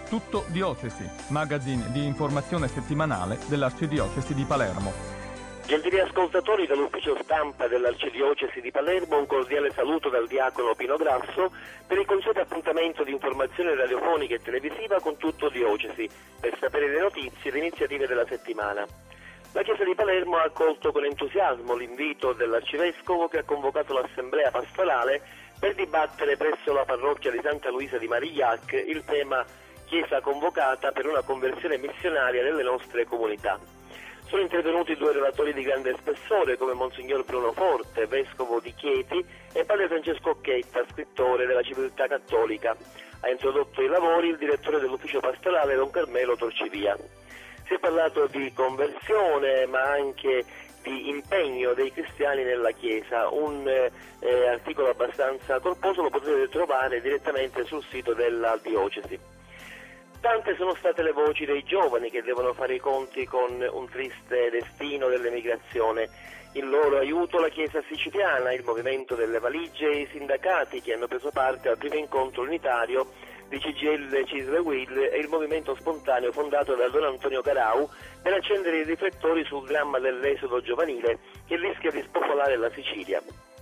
Tutto Diocesi, magazine di informazione settimanale dell'Arcidiocesi di Palermo. Gentili ascoltatori dell'ufficio stampa dell'Arcidiocesi di Palermo, un cordiale saluto dal diacono Pino Grasso per il consueto appuntamento di informazione radiofonica e televisiva con Tutto Diocesi, per sapere le notizie e le iniziative della settimana. La Chiesa di Palermo ha accolto con entusiasmo l'invito dell'Arcivescovo, che ha convocato l'assemblea pastorale per dibattere presso la parrocchia di Santa Luisa di Marigliac il tema Chiesa convocata per una conversione missionaria nelle nostre comunità. Sono intervenuti due relatori di grande spessore come Monsignor Bruno Forte, vescovo di Chieti, e padre Francesco Occhetta, scrittore della Civiltà Cattolica. Ha introdotto i lavori il direttore dell'ufficio pastorale Don Carmelo Torcivia. Si è parlato di conversione, ma anche di impegno dei cristiani nella Chiesa. Un articolo abbastanza corposo lo potete trovare direttamente sul sito della Diocesi. Tante sono state le voci dei giovani che devono fare i conti con un triste destino dell'emigrazione. In loro aiuto la Chiesa siciliana, il movimento delle valigie e i sindacati che hanno preso parte al primo incontro unitario di CGIL Cisle Will e il movimento spontaneo fondato da Don Antonio Garau per accendere i riflettori sul dramma dell'esodo giovanile che rischia di spopolare la Sicilia.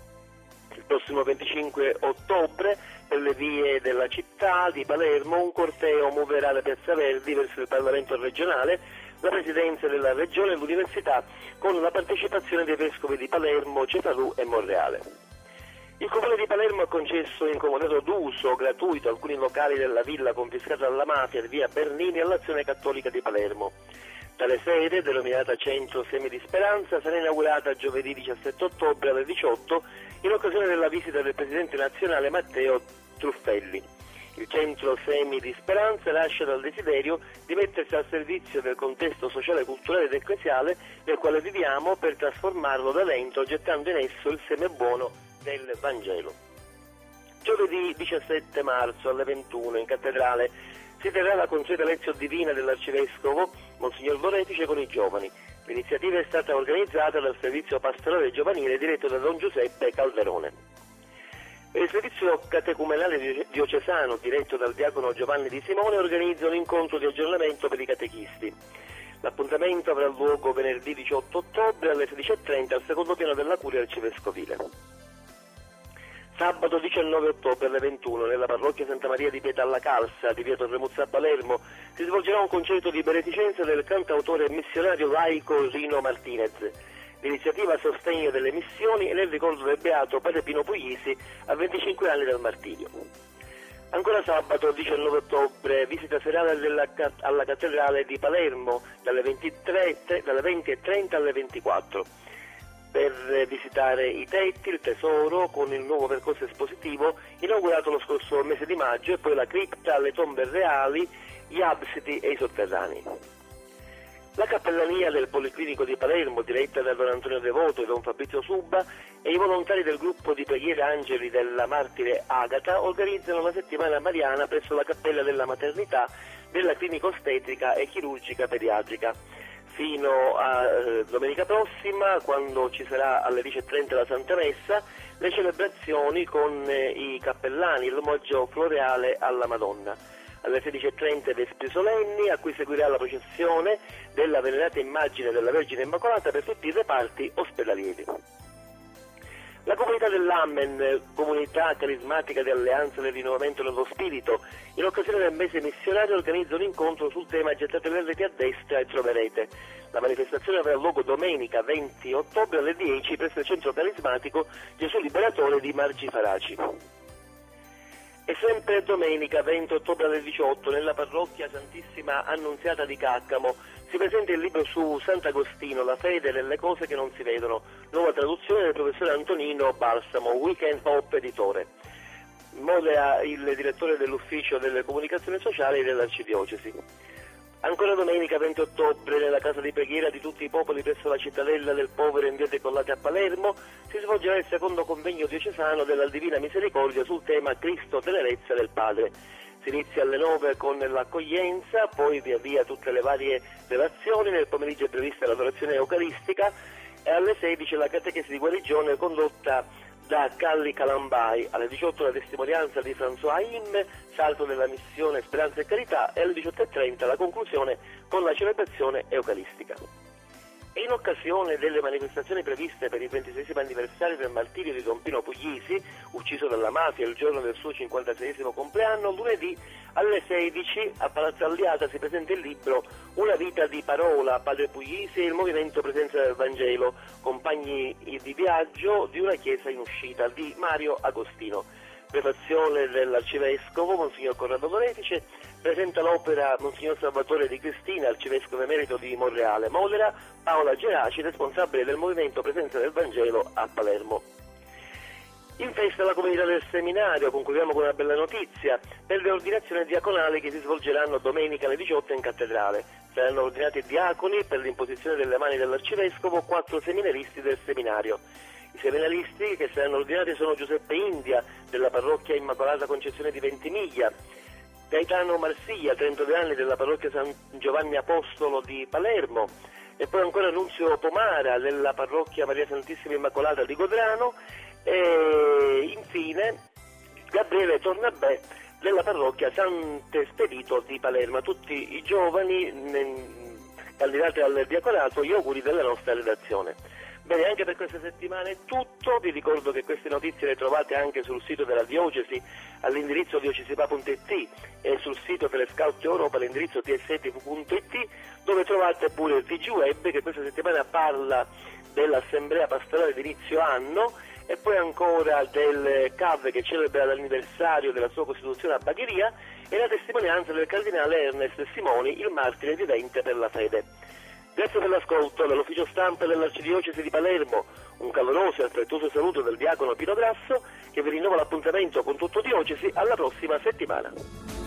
Il prossimo 25 ottobre, per le vie della città di Palermo, un corteo muoverà da Piazza Verdi verso il Parlamento regionale, la Presidenza della Regione e l'Università, con la partecipazione dei vescovi di Palermo, Cefalù e Monreale. Il Comune di Palermo ha concesso in comodato d'uso gratuito alcuni locali della villa confiscata dalla mafia di via Bernini all'Azione Cattolica di Palermo. Tale sede, denominata Centro Semi di Speranza, sarà inaugurata giovedì 17 ottobre alle 18 in occasione della visita del Presidente nazionale Matteo Truffelli. Il Centro Semi di Speranza nasce dal desiderio di mettersi al servizio del contesto sociale, culturale ed ecclesiale nel quale viviamo per trasformarlo da dentro, gettando in esso il seme buono del Vangelo. Giovedì 17 marzo alle 21 in cattedrale si terrà la consueta lezione divina dell'Arcivescovo Monsignor Lorefice con i giovani. L'iniziativa è stata organizzata dal Servizio Pastorale Giovanile diretto da Don Giuseppe Calderone. Il Servizio Catecumenale Diocesano, diretto dal diacono Giovanni Di Simone, organizza un incontro di aggiornamento per i catechisti. L'appuntamento avrà luogo venerdì 18 ottobre alle 16:30 al secondo piano della Curia Arcivescovile. Sabato 19 ottobre alle 21 nella parrocchia Santa Maria di Pieta alla Calza di via Torremuzza a Palermo si svolgerà un concerto di beneficenza del cantautore e missionario laico Rino Martinez. L'iniziativa a sostegno delle missioni e nel ricordo del beato Padre Pino Puglisi a 25 anni dal martirio. Ancora sabato 19 ottobre visita serale alla cattedrale di Palermo dalle 20:30 alle 24. Per visitare i tetti, il tesoro con il nuovo percorso espositivo inaugurato lo scorso mese di maggio, e poi la cripta, le tombe reali, gli absidi e i sotterranei. La cappellania del Policlinico di Palermo, diretta da Don Antonio Devoto e Don Fabrizio Subba, e i volontari del gruppo di preghiere Angeli della Martire Agata organizzano una settimana mariana presso la Cappella della Maternità della Clinica Ostetrica e Chirurgica Pediatrica. Fino a domenica prossima, quando ci sarà alle 10:30 la Santa Messa, le celebrazioni con i cappellani, l'omaggio floreale alla Madonna. Alle 16:30 vespri solenni, a cui seguirà la processione della venerata immagine della Vergine Immacolata per tutti i reparti ospedalieri. La comunità dell'Amen, comunità carismatica di alleanza del rinnovamento dello spirito, in occasione del mese missionario organizza un incontro sul tema "Gettate le reti a destra e troverete". La manifestazione avrà luogo domenica 20 ottobre alle 10 presso il centro carismatico Gesù Liberatore di Margi Faraci. E sempre domenica 20 ottobre alle 18 nella parrocchia Santissima Annunziata di Caccamo si presenta il libro su Sant'Agostino, La fede nelle cose che non si vedono, nuova traduzione del professore Antonino Balsamo, Weekend Hope editore. Modera il direttore dell'ufficio delle comunicazioni sociali dell'Arcidiocesi. Ancora domenica 20 ottobre nella casa di preghiera di tutti i popoli presso la cittadella del Povero in via dei Collati a Palermo si svolgerà il secondo convegno diocesano della Divina Misericordia sul tema Cristo tenerezza del Padre. Si inizia alle 9 con l'accoglienza, poi via via tutte le varie relazioni, nel pomeriggio è prevista l'adorazione eucaristica e alle 16 la catechesi di guarigione condotta Da Calli Calambai alle 18 la testimonianza di François Haim, salto della missione Speranza e Carità, e alle 18:30 la conclusione con la celebrazione eucaristica. E in occasione delle manifestazioni previste per il 26° anniversario del martirio di Don Pino Puglisi, ucciso dalla mafia il giorno del suo 56° compleanno, lunedì alle 16 a Palazzo Alliata si presenta il libro Una vita di parola, Padre Puglisi e il movimento Presenza del Vangelo, compagni di viaggio di una chiesa in uscita, di Mario Agostino. Prefazione dell'arcivescovo Monsignor Corrado Lorefice, presenta l'opera Monsignor Salvatore Di Cristina, arcivescovo emerito di Monreale. Modera Paola Geraci, responsabile del movimento Presenza del Vangelo a Palermo. In festa la comunità del seminario, concludiamo con una bella notizia, per le ordinazioni diaconali che si svolgeranno domenica alle 18 in cattedrale. Saranno ordinati diaconi per l'imposizione delle mani dell'arcivescovo 4 seminaristi del seminario. I seminaristi che saranno ordinati sono Giuseppe India, della parrocchia Immacolata Concezione di Ventimiglia, Gaetano Marsiglia, 32 anni, della parrocchia San Giovanni Apostolo di Palermo, e poi ancora Nunzio Pomara, della parrocchia Maria Santissima Immacolata di Godrano, e infine Gabriele Tornabè, della parrocchia Sant'Espedito di Palermo. Tutti i giovani candidati al diaconato, gli auguri della nostra redazione. Bene, anche per questa settimana è tutto. Vi ricordo che queste notizie le trovate anche sul sito della Diocesi all'indirizzo diocesipa.it e sul sito Telescout Europa all'indirizzo tsetifu.it, dove trovate pure il TG Web che questa settimana parla dell'Assemblea Pastorale di inizio anno, e poi ancora del CAV che celebra l'anniversario della sua costituzione a Bagheria, e la testimonianza del cardinale Ernest Simoni, il martire vivente per la fede. Grazie per l'ascolto. Dall'ufficio stampa dell'Arcidiocesi di Palermo un caloroso e affettuoso saluto del diacono Pino Grasso, che vi rinnova l'appuntamento con tutto Diocesi alla prossima settimana.